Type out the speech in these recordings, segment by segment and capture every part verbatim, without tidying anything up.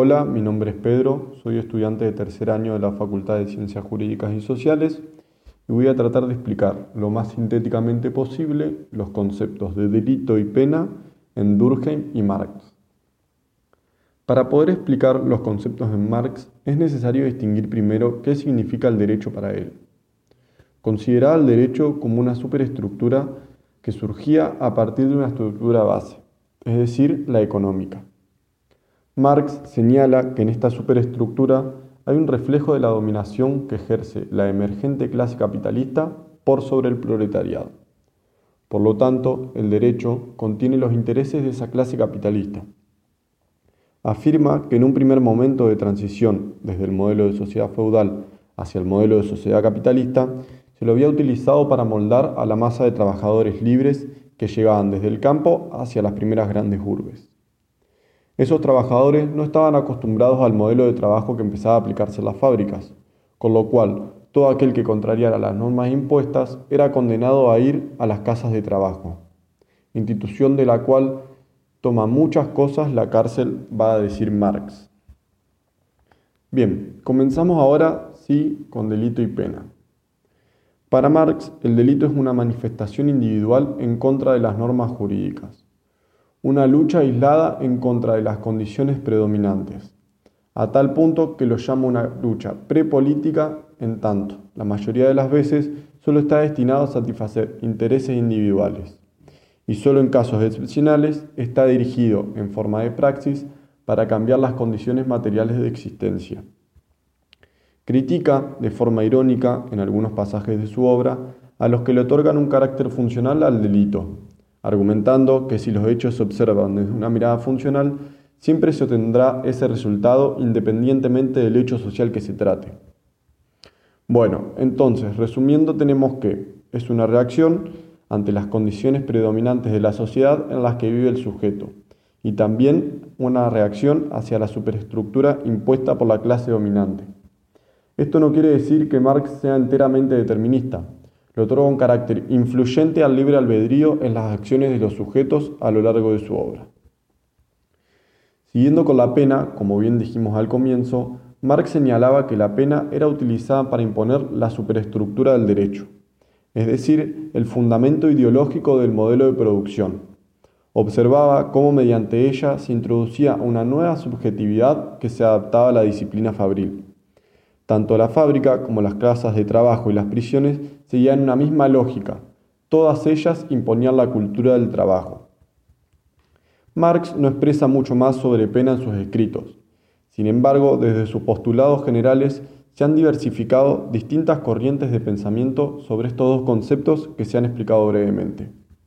Hola, mi nombre es Pedro, soy estudiante de tercer año de la Facultad de Ciencias Jurídicas y Sociales y voy a tratar de explicar lo más sintéticamente posible los conceptos de delito y pena en Durkheim y Marx. Para poder explicar los conceptos en Marx es necesario distinguir primero qué significa el derecho para él. Consideraba el derecho como una superestructura que surgía a partir de una estructura base, es decir, la económica. Marx señala que en esta superestructura hay un reflejo de la dominación que ejerce la emergente clase capitalista por sobre el proletariado. Por lo tanto, el derecho contiene los intereses de esa clase capitalista. Afirma que en un primer momento de transición desde el modelo de sociedad feudal hacia el modelo de sociedad capitalista, se lo había utilizado para moldar a la masa de trabajadores libres que llegaban desde el campo hacia las primeras grandes urbes. Esos trabajadores no estaban acostumbrados al modelo de trabajo que empezaba a aplicarse en las fábricas, con lo cual todo aquel que contrariara las normas impuestas era condenado a ir a las casas de trabajo, institución de la cual toma muchas cosas la cárcel, va a decir Marx. Bien, comenzamos ahora, sí, con delito y pena. Para Marx, el delito es una manifestación individual en contra de las normas jurídicas, una lucha aislada en contra de las condiciones predominantes, a tal punto que lo llama una lucha prepolítica, en tanto, la mayoría de las veces solo está destinado a satisfacer intereses individuales, y solo en casos excepcionales está dirigido en forma de praxis para cambiar las condiciones materiales de existencia. Critica, de forma irónica, en algunos pasajes de su obra, a los que le otorgan un carácter funcional al delito, argumentando que si los hechos se observan desde una mirada funcional, siempre se obtendrá ese resultado independientemente del hecho social que se trate. Bueno, entonces, resumiendo, tenemos que es una reacción ante las condiciones predominantes de la sociedad en las que vive el sujeto, y también una reacción hacia la superestructura impuesta por la clase dominante. Esto no quiere decir que Marx sea enteramente determinista. Le otorga un carácter influyente al libre albedrío en las acciones de los sujetos a lo largo de su obra. Siguiendo con la pena, como bien dijimos al comienzo, Marx señalaba que la pena era utilizada para imponer la superestructura del derecho, es decir, el fundamento ideológico del modelo de producción. Observaba cómo mediante ella se introducía una nueva subjetividad que se adaptaba a la disciplina fabril. Tanto la fábrica como las casas de trabajo y las prisiones seguían una misma lógica. Todas ellas imponían la cultura del trabajo. Marx no expresa mucho más sobre pena en sus escritos. Sin embargo, desde sus postulados generales se han diversificado distintas corrientes de pensamiento sobre estos dos conceptos que se han explicado brevemente.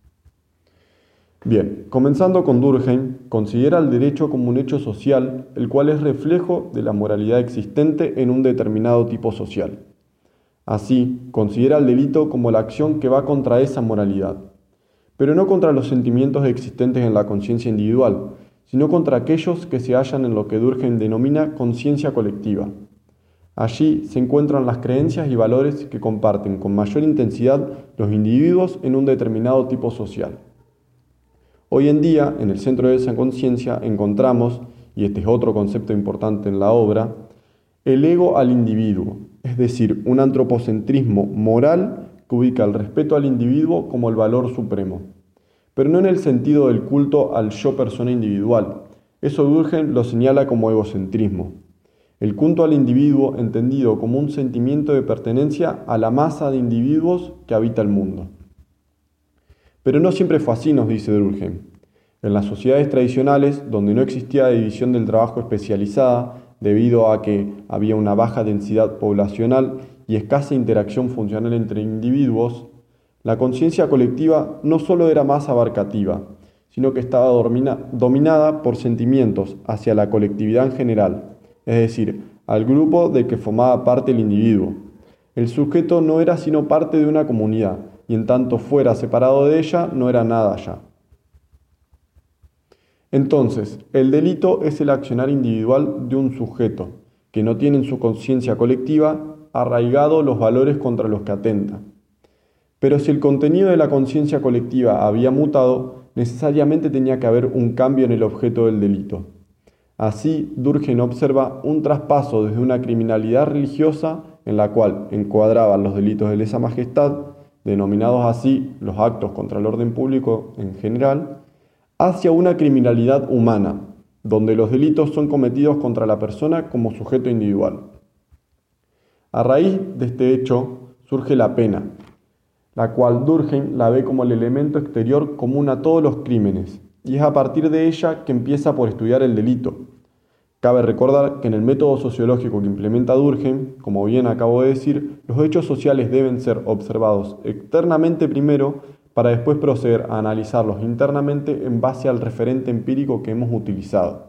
Bien, comenzando con Durkheim, considera el derecho como un hecho social, el cual es reflejo de la moralidad existente en un determinado tipo social. Así, considera el delito como la acción que va contra esa moralidad, pero no contra los sentimientos existentes en la conciencia individual, sino contra aquellos que se hallan en lo que Durkheim denomina conciencia colectiva. Allí se encuentran las creencias y valores que comparten con mayor intensidad los individuos en un determinado tipo social. Hoy en día, en el centro de esa conciencia, encontramos, y este es otro concepto importante en la obra, el ego al individuo, es decir, un antropocentrismo moral que ubica el respeto al individuo como el valor supremo, pero no en el sentido del culto al yo persona individual. Eso Durkheim lo señala como egocentrismo. El culto al individuo entendido como un sentimiento de pertenencia a la masa de individuos que habita el mundo. Pero no siempre fue así, nos dice Durkheim. En las sociedades tradicionales, donde no existía división del trabajo especializada, debido a que había una baja densidad poblacional y escasa interacción funcional entre individuos, la conciencia colectiva no solo era más abarcativa, sino que estaba domina, dominada por sentimientos hacia la colectividad en general, es decir, al grupo de que formaba parte el individuo. El sujeto no era sino parte de una comunidad, y en tanto fuera separado de ella, no era nada ya. Entonces, el delito es el accionar individual de un sujeto, que no tiene en su conciencia colectiva arraigado los valores contra los que atenta. Pero si el contenido de la conciencia colectiva había mutado, necesariamente tenía que haber un cambio en el objeto del delito. Así, Durkheim observa un traspaso desde una criminalidad religiosa, en la cual encuadraban los delitos de lesa majestad, denominados así los actos contra el orden público en general, hacia una criminalidad humana, donde los delitos son cometidos contra la persona como sujeto individual. A raíz de este hecho surge la pena, la cual Durkheim la ve como el elemento exterior común a todos los crímenes, y es a partir de ella que empieza por estudiar el delito. Cabe recordar que en el método sociológico que implementa Durkheim, como bien acabo de decir, los hechos sociales deben ser observados externamente primero para después proceder a analizarlos internamente en base al referente empírico que hemos utilizado.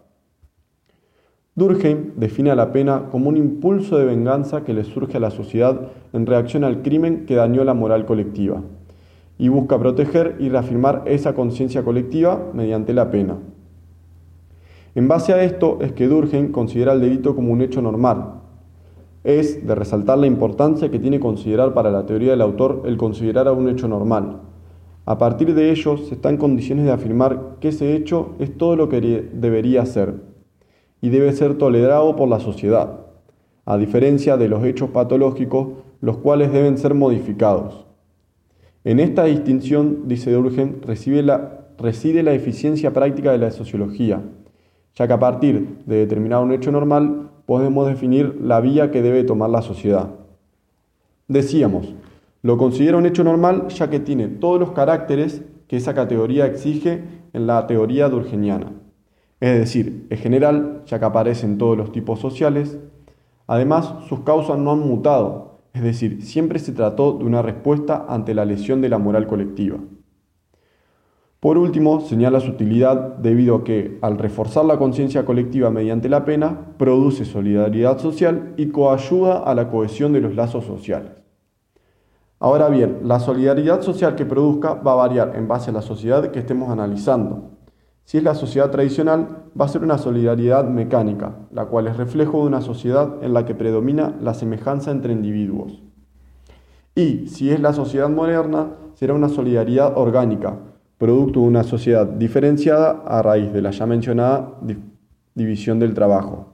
Durkheim define a la pena como un impulso de venganza que le surge a la sociedad en reacción al crimen que dañó la moral colectiva, y busca proteger y reafirmar esa conciencia colectiva mediante la pena. En base a esto es que Durkheim considera el delito como un hecho normal. Es de resaltar la importancia que tiene considerar para la teoría del autor el considerar a un hecho normal. A partir de ello se está en condiciones de afirmar que ese hecho es todo lo que debería ser y debe ser tolerado por la sociedad, a diferencia de los hechos patológicos, los cuales deben ser modificados. En esta distinción, dice Durkheim, reside la, reside la eficiencia práctica de la sociología, ya que a partir de determinar un hecho normal podemos definir la vía que debe tomar la sociedad. Decíamos, lo considera un hecho normal ya que tiene todos los caracteres que esa categoría exige en la teoría durkheimiana. Es decir, es general, ya que aparece en todos los tipos sociales. Además, sus causas no han mutado, es decir, siempre se trató de una respuesta ante la lesión de la moral colectiva. Por último, señala su utilidad debido a que, al reforzar la conciencia colectiva mediante la pena, produce solidaridad social y coayuda a la cohesión de los lazos sociales. Ahora bien, la solidaridad social que produzca va a variar en base a la sociedad que estemos analizando. Si es la sociedad tradicional, va a ser una solidaridad mecánica, la cual es reflejo de una sociedad en la que predomina la semejanza entre individuos. Y si es la sociedad moderna, será una solidaridad orgánica, producto de una sociedad diferenciada a raíz de la ya mencionada di- división del trabajo.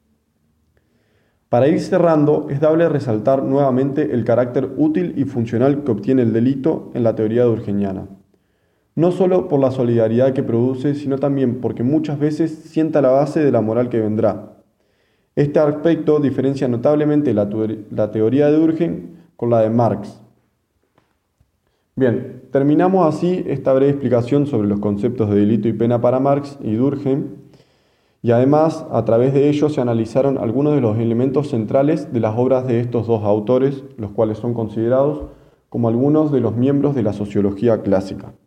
Para ir cerrando, es dable resaltar nuevamente el carácter útil y funcional que obtiene el delito en la teoría durkheimiana. No solo por la solidaridad que produce, sino también porque muchas veces sienta la base de la moral que vendrá. Este aspecto diferencia notablemente la, la teoría de Durkheim con la de Marx. Bien, terminamos así esta breve explicación sobre los conceptos de delito y pena para Marx y Durkheim, y además a través de ellos se analizaron algunos de los elementos centrales de las obras de estos dos autores, los cuales son considerados como algunos de los miembros de la sociología clásica.